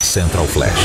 Central Flash.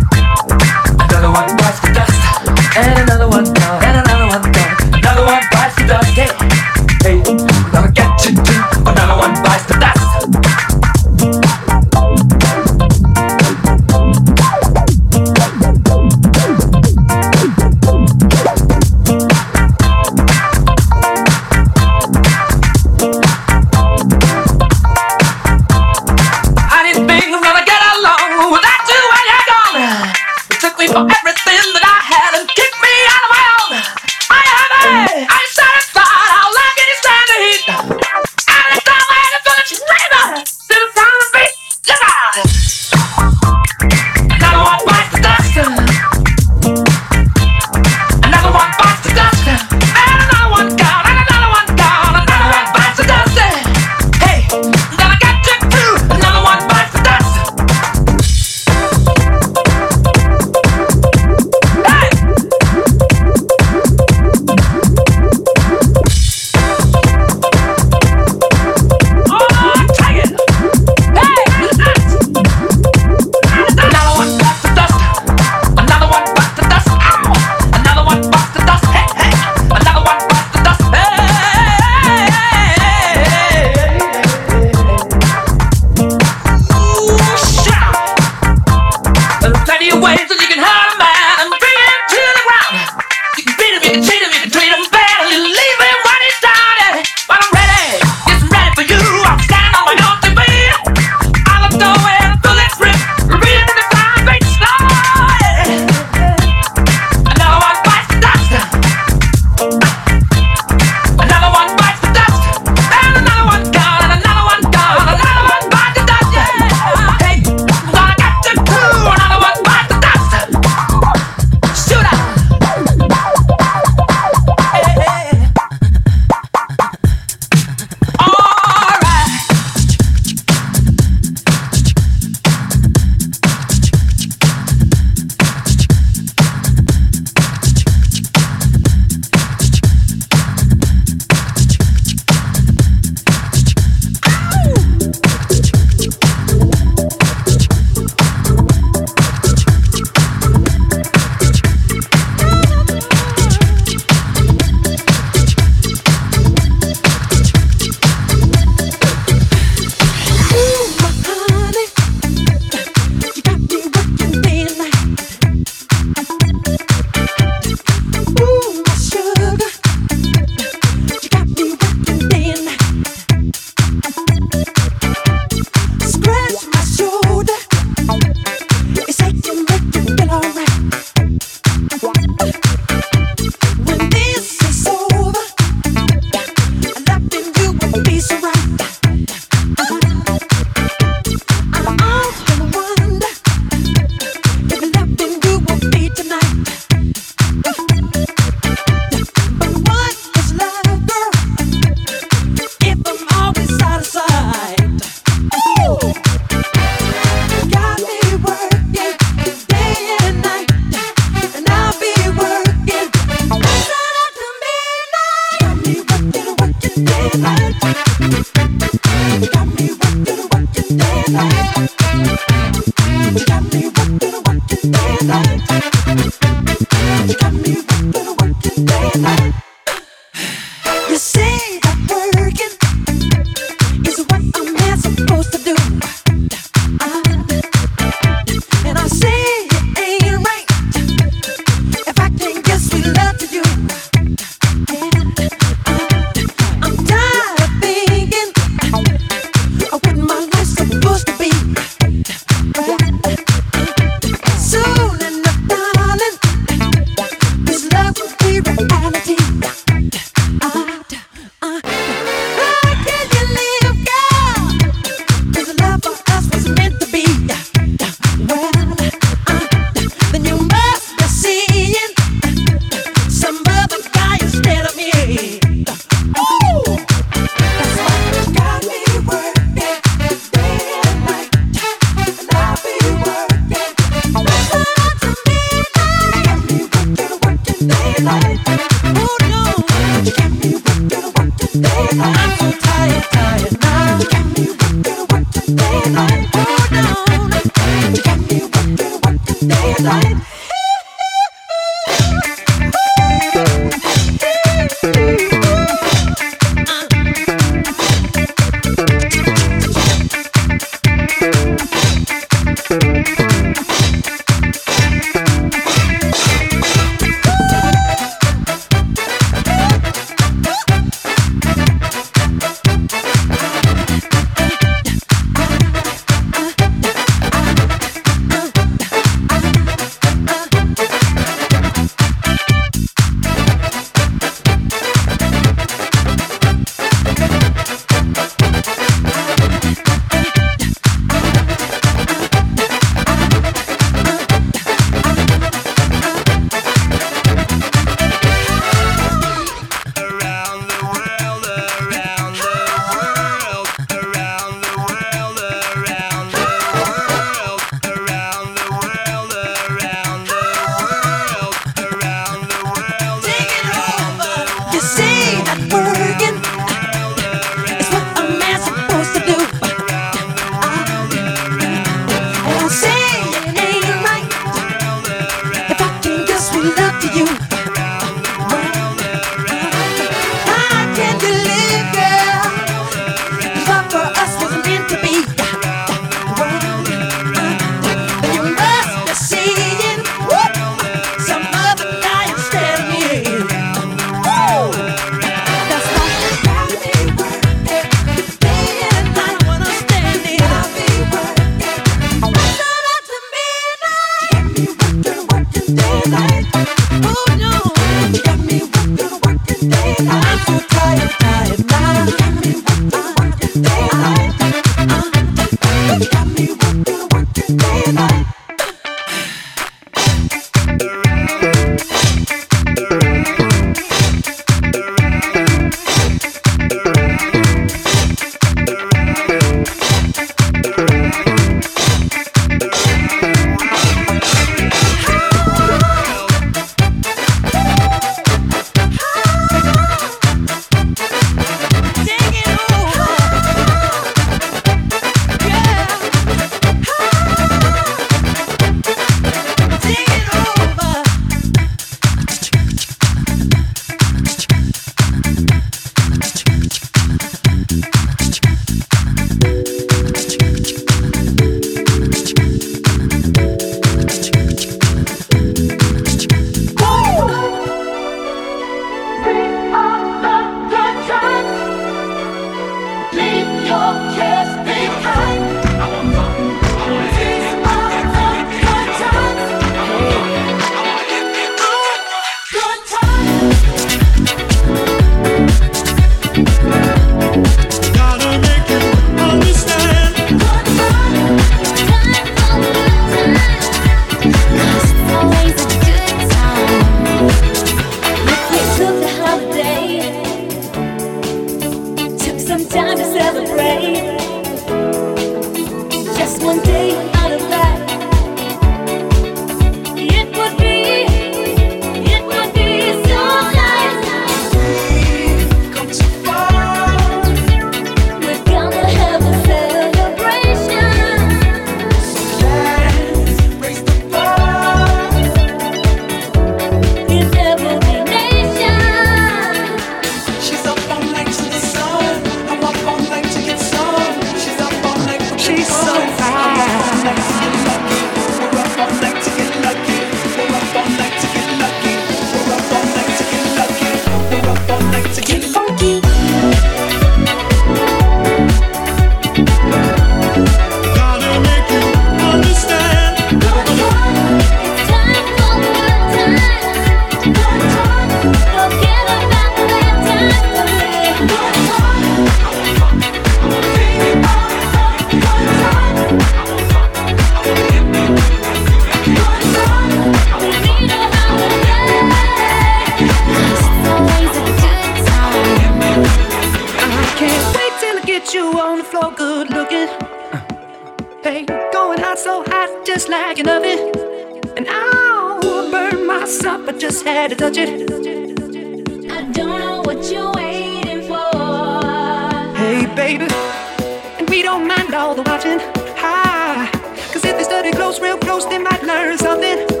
all the watching. Cause if they study close, real close, they might learn something.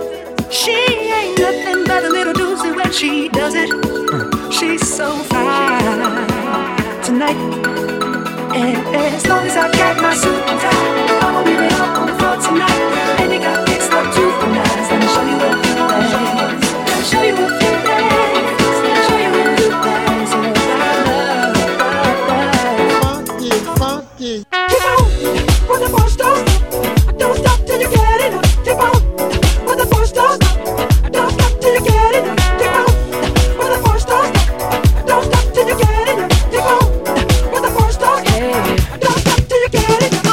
she does it. She's so fine tonight. And as long as I got my suit and tie, I'ma leave it all on the floor tonight. And you got fixed up too nice. Let me show you a few things. Let me show you a few things. Let me show you a few things. Funky, funky. Keep on with the first stop. Don't stop till you get it. Keep on with the first stop. Don't stop till you get it. Keep on with the first stop. Don't stop till you get it. Keep on with the first stop. Don't stop till you get it.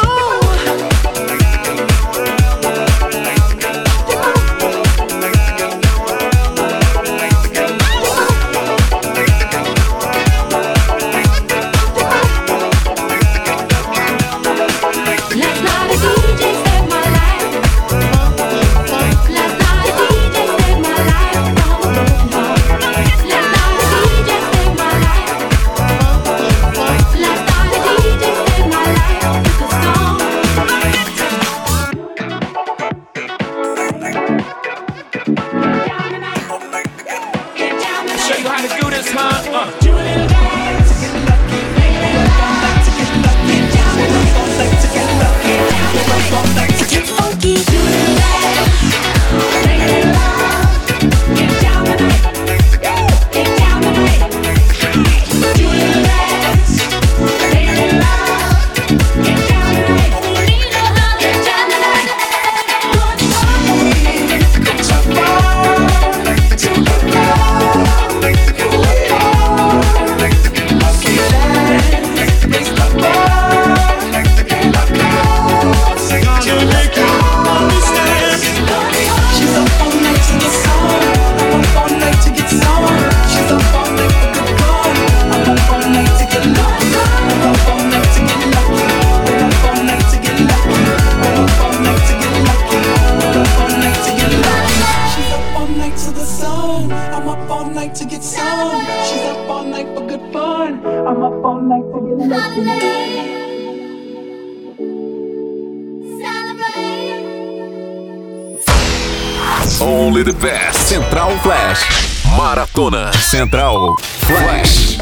Only the best. Central Flash. Maratona. Central Flash.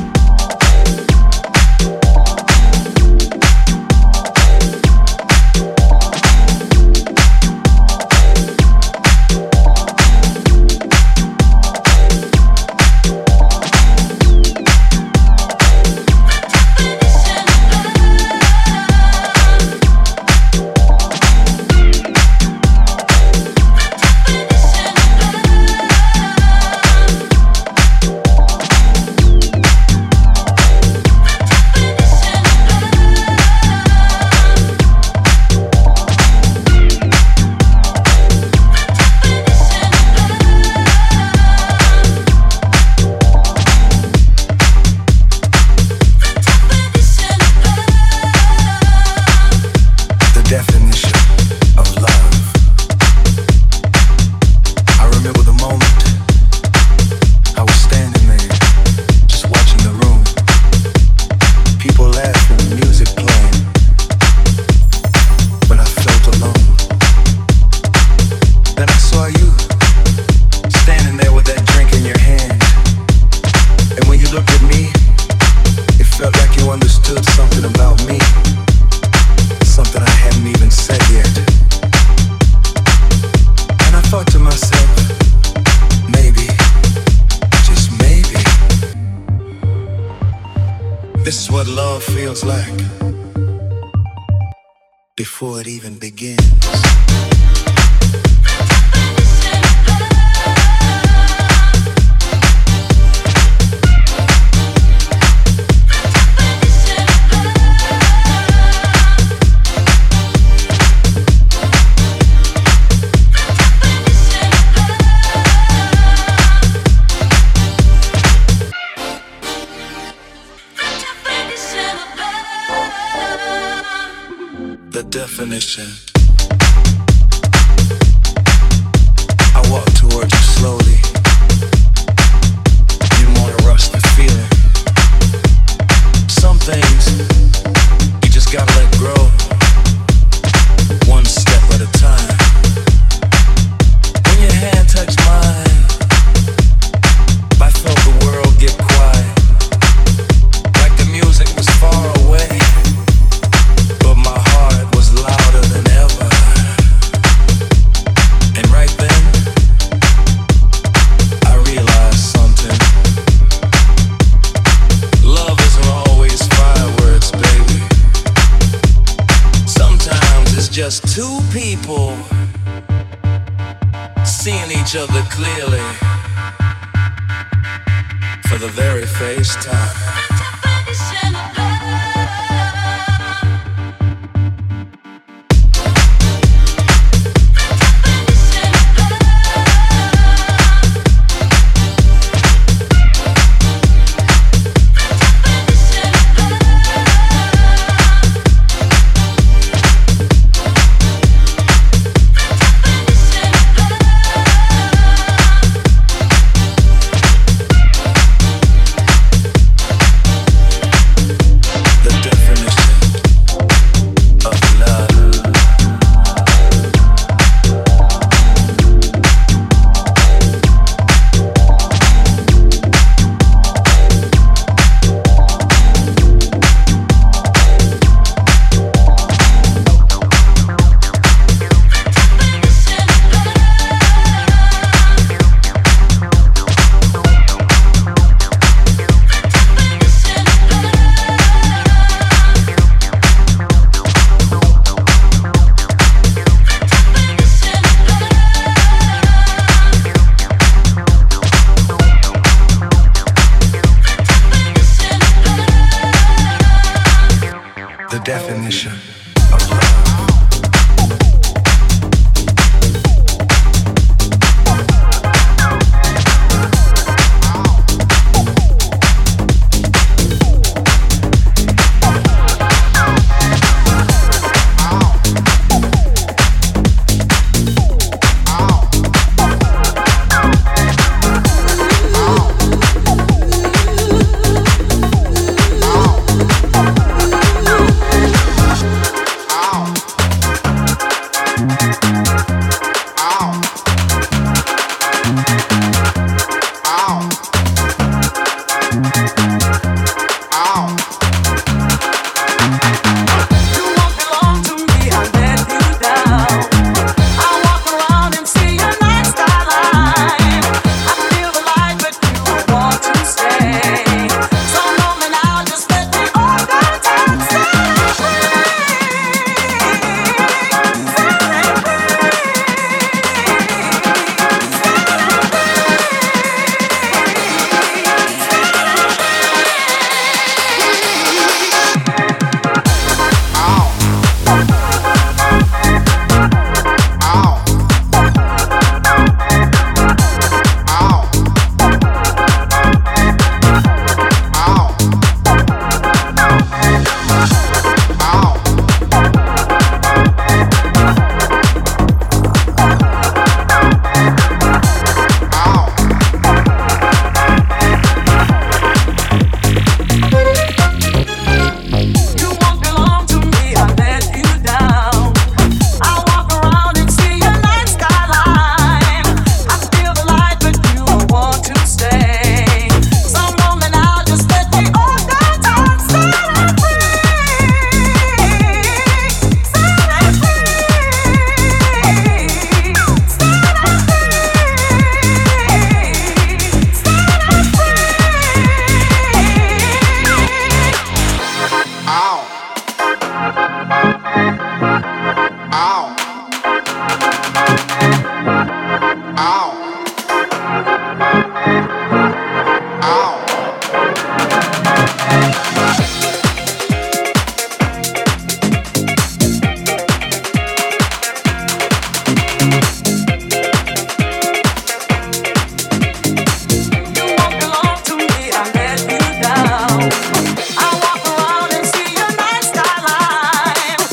This is what love feels like before it even begins. The definition. I walk towards you slowly. You wanna rush the feeling. Some things you just gotta let grow. One step at a time. When your hand touched mine, seeing each other clearly for the very first time.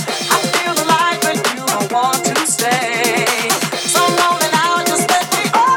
Want to stay so long, and I'll just let the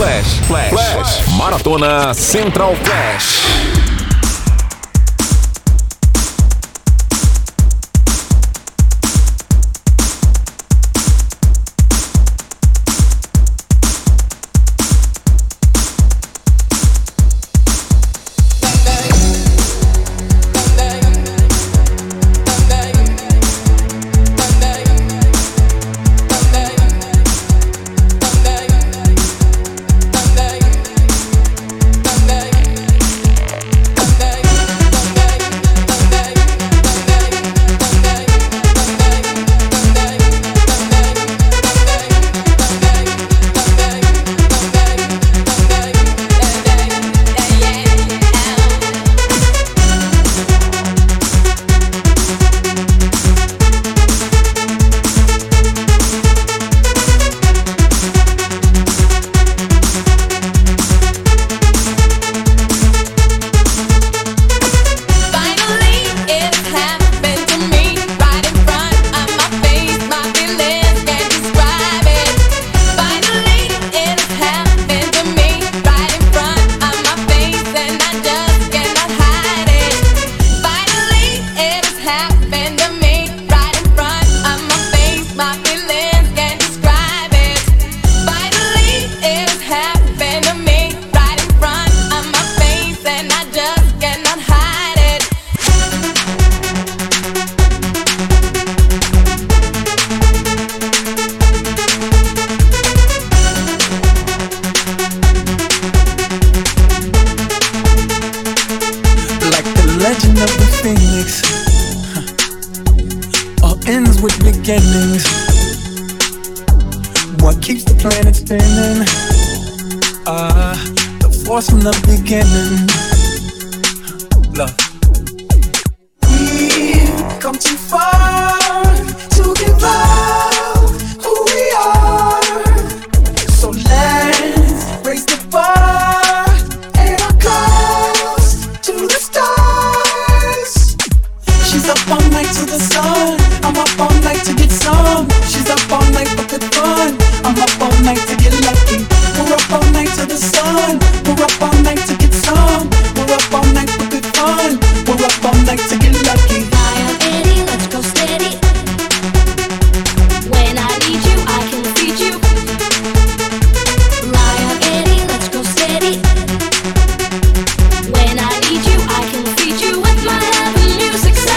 Flash. Maratona Central Flash. beginnings. What keeps the planet spinning? The force from the beginning. Love. We've come too far to give up who we are. So let's raise the bar and our goals to the stars. She's up all night to the sun. I'm up all night to get some. She's up all night for good fun. I'm up all night to get lucky. We're up all night to the sun. We're up all night to get some. We're up all night for good fun. We're up all night to get lucky. Fire Eddie, let's go steady. When I need you, I can feed you. Lion Eddie, let's go steady. When I need you, I can feed you with my love and music sound.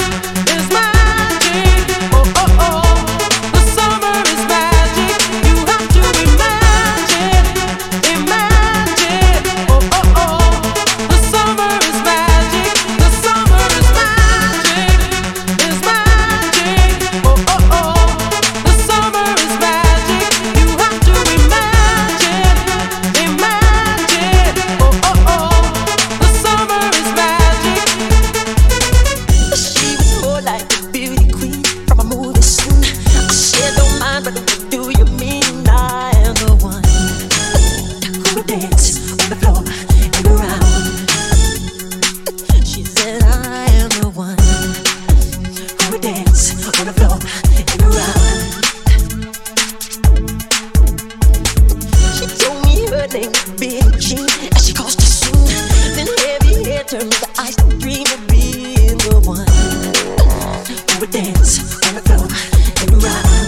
You dance on the floor and round.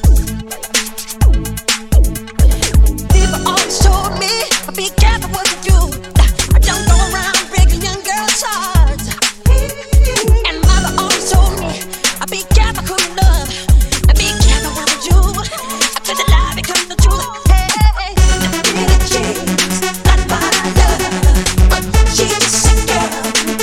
People always told me, be careful what you do. I don't go around breaking young girls' hearts. And mother always told me, be careful who you love, and be careful what you do. Cause the lie becomes the truth. Hey, Billie Jean's not what I love, but she's just a girl.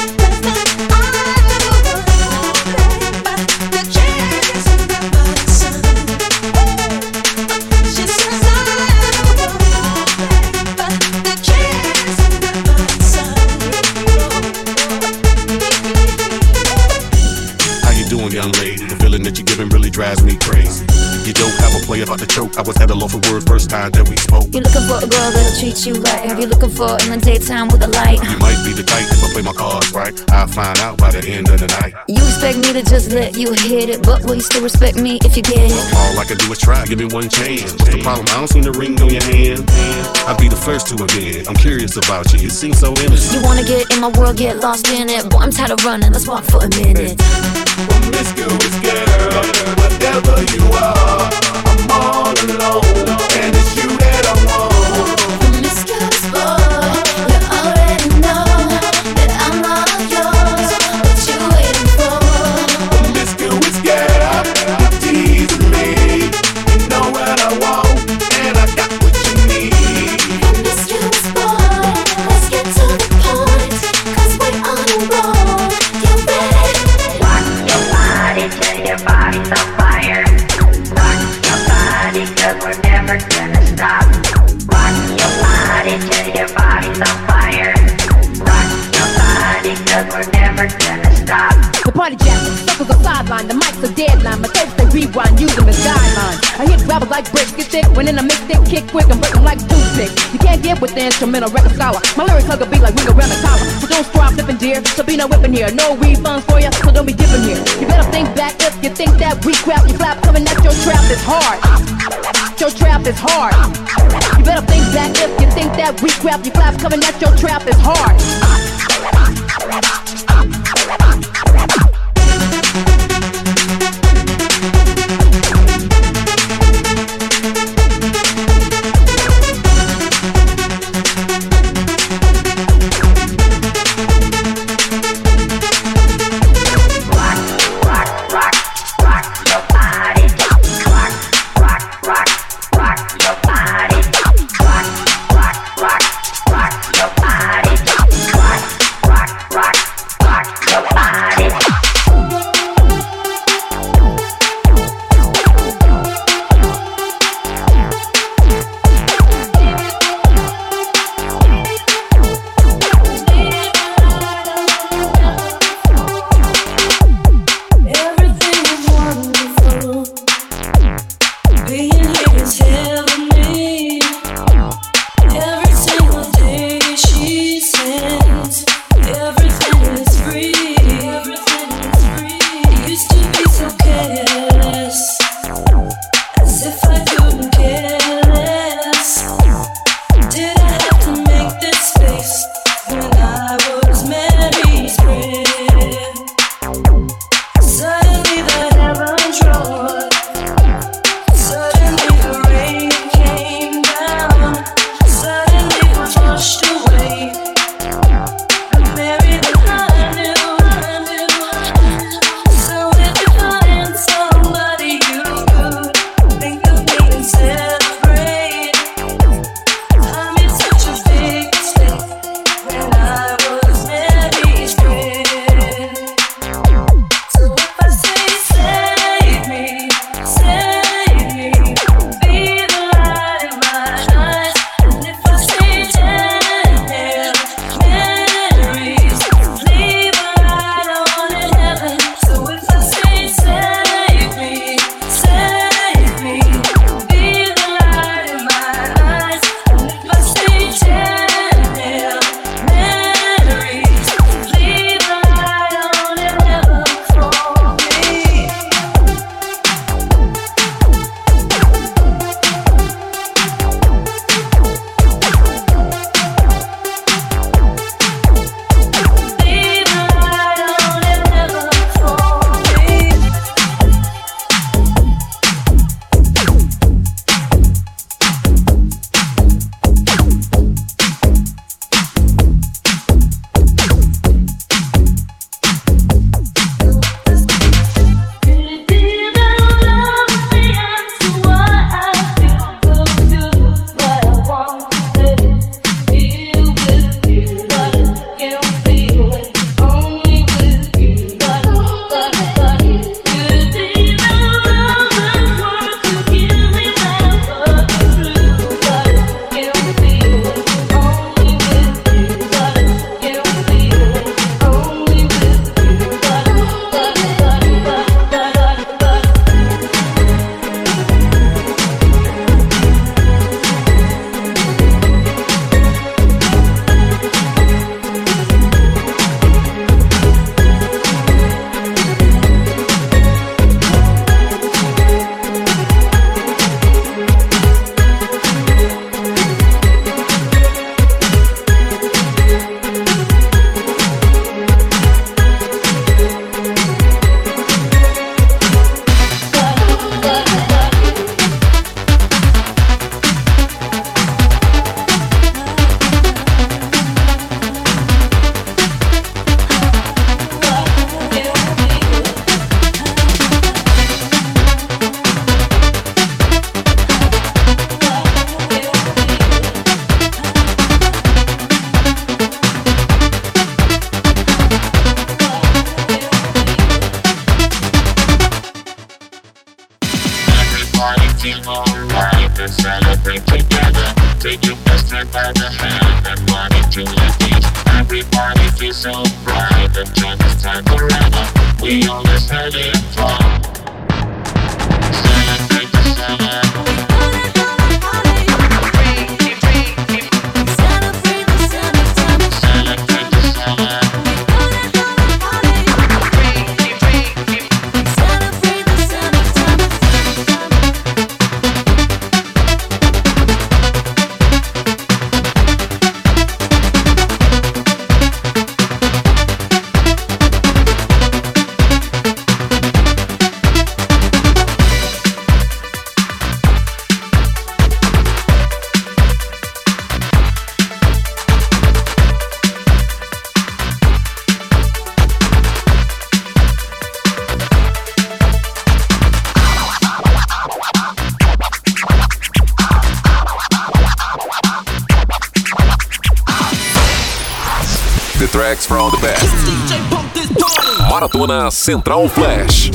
Young lady, the feeling that you're giving really drives me crazy. You don't have a play about the choke. I was at a loss for words first time that we spoke. You're looking for a girl that'll treat you right. Have you looking for in the daytime with a light? You might be the type if I play my cards right. I'll find out by the end of the night. You expect me to just let you hit it, but will you still respect me if you get it? All I can do is try, give me one chance. What's the problem? I don't see the ring on your hand. I'll be the first to admit, I'm curious about you. You seem so innocent. You wanna get in my world, get lost in it. Boy, I'm tired of running, let's walk for a minute. Promiscuous girl, whatever you are, I'm all alone, and it's you that I want. Promiscuous boy, you already know that I'm all yours. What you waiting for? Promiscuous girl, you teasing me. You know what I want, and I got what you need. Promiscuous boy, let's get to the point, cause we're on a roll. You ready? Rock your body till your body's on fire. Rock your body cause we're never gonna stop. Rock your body till your body's on fire. Rock your body cause we're never gonna stop. The party jackers, circles are sideline, the mic's a deadline. My tapes they rewind, use them as guidelines. I hit rappers like bricks, get thick, when in a mixtape, kick quick and break them like toothpicks. You can't get with the instrumental record scholar. My lyrics hug a beat like ring around the collar. So don't stop flipping dear, so be no whipping here. No refunds for ya, so don't be dipping here. You better think back if you think that we crap. You flap coming at your trap is hard. Your trap is hard. You better think back if you think that we crap. You flap coming at your trap is hard. Rock feel alright. Let's celebrate together. Take your best friend by the hand and run into the beach. Everybody feels so bright and join this time forever. We always having fun. Celebrate the summer. The tracks from the best. Maratona Central Flash.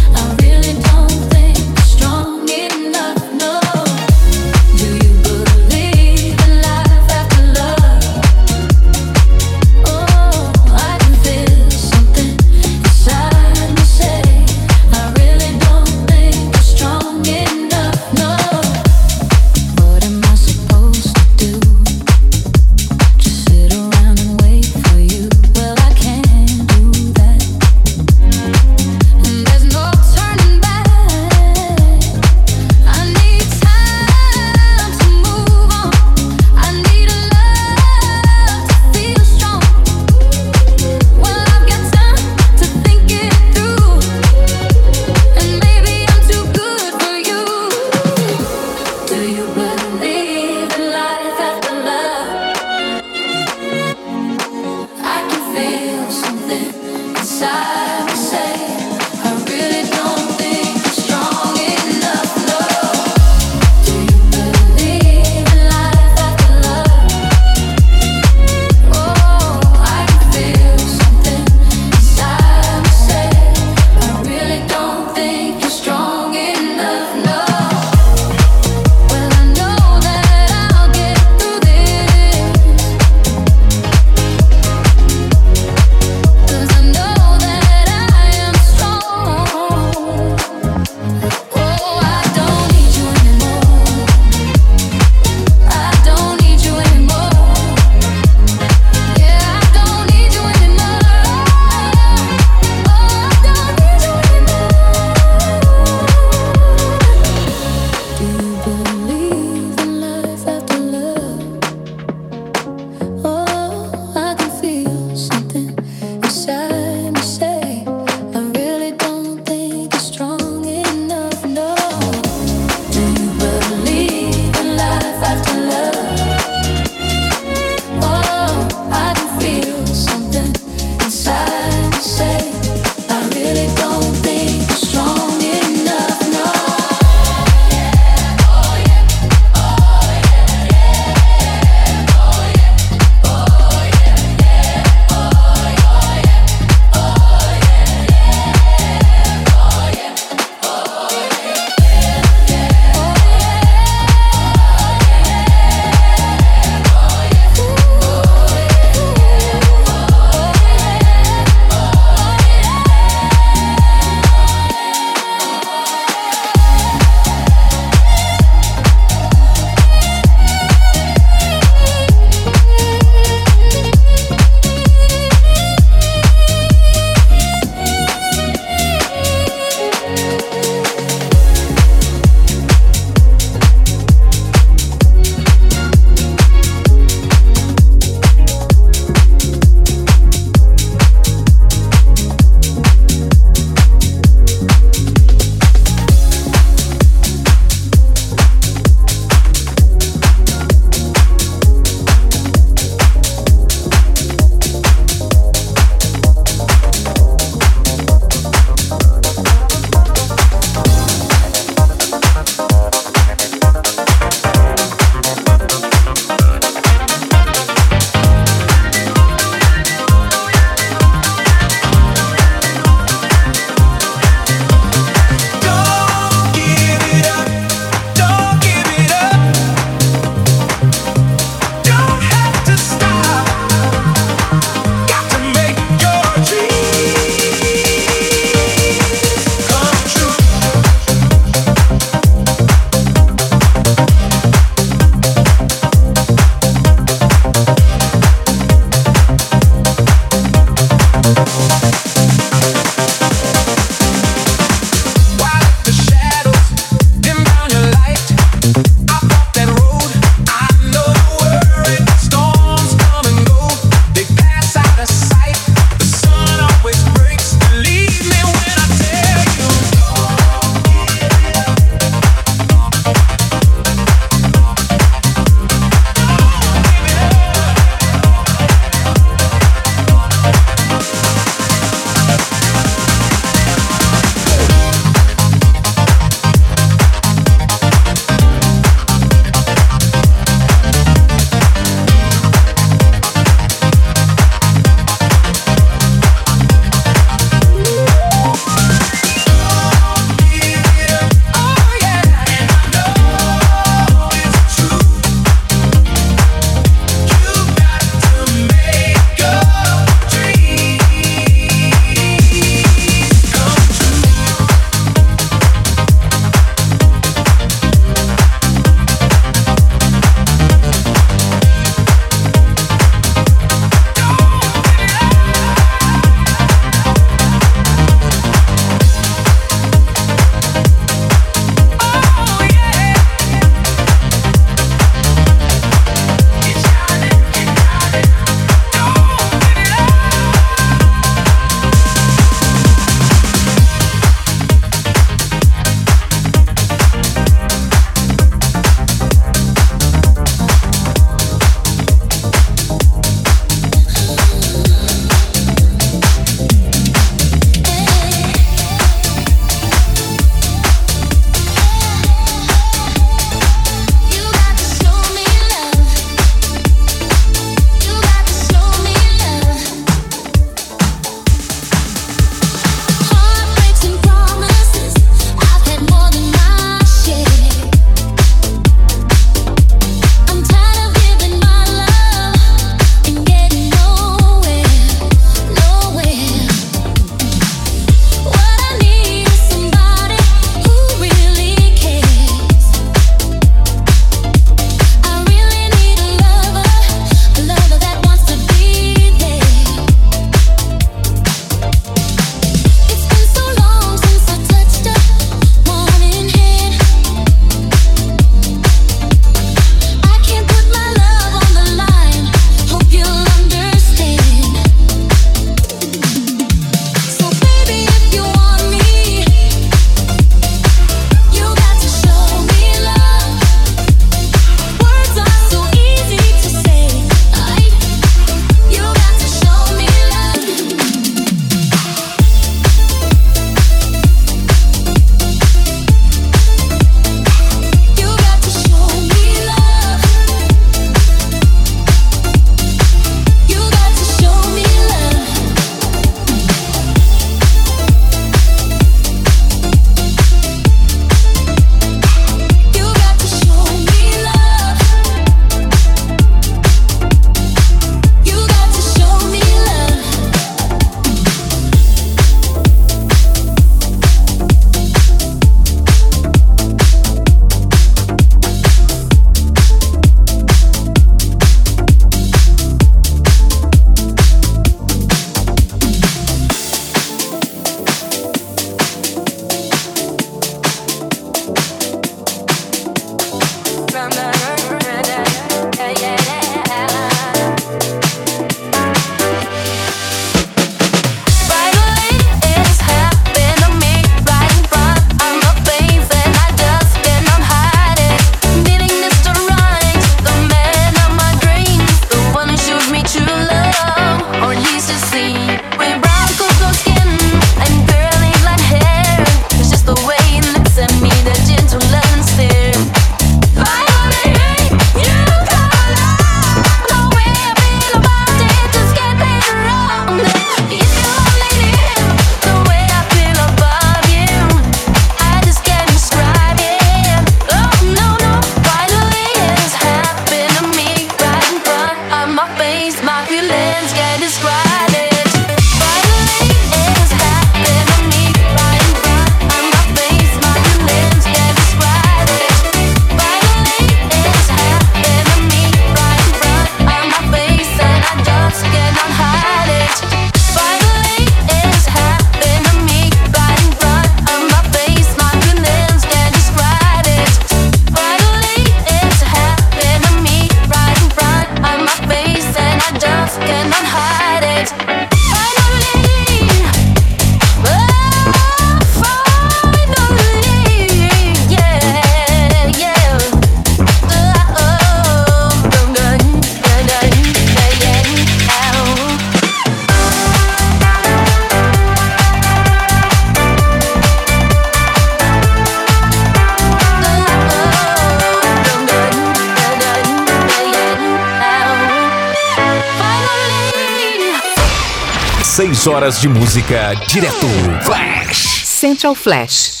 6 horas de música direto. Flash. Central Flash.